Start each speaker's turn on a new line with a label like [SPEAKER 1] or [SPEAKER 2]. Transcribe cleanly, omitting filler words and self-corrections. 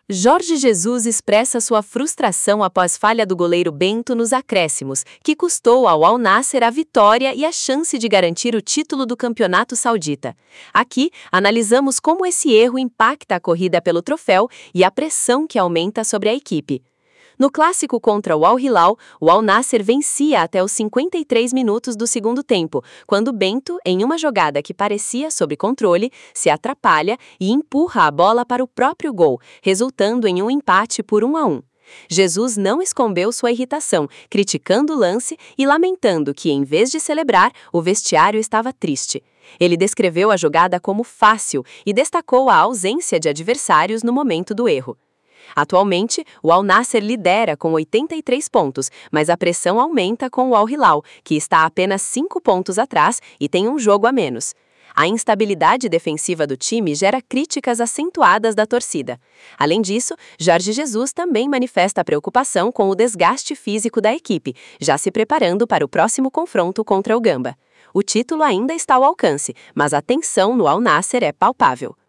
[SPEAKER 1] Jorge Jesus expressa sua frustração após falha do goleiro Bento nos acréscimos, que custou ao Al Nassr a vitória e a chance de garantir o título do campeonato saudita. Aqui, analisamos como esse erro impacta a corrida pelo troféu e a pressão que aumenta sobre a equipe. No clássico contra o Al Hilal, o Al Nassr vencia até os 53 minutos do segundo tempo, quando Bento, em uma jogada que parecia sob controle, se atrapalha e empurra a bola para o próprio gol, resultando em um empate por 1-1. Jesus não escondeu sua irritação, criticando o lance e lamentando que, em vez de celebrar, o vestiário estava triste. Ele descreveu a jogada como fácil e destacou a ausência de adversários no momento do erro. Atualmente, o Al Nassr lidera com 83 pontos, mas a pressão aumenta com o Al Hilal, que está apenas 5 pontos atrás e tem um jogo a menos. A instabilidade defensiva do time gera críticas acentuadas da torcida. Além disso, Jorge Jesus também manifesta preocupação com o desgaste físico da equipe, já se preparando para o próximo confronto contra o Gamba. O título ainda está ao alcance, mas a tensão no Al Nassr é palpável.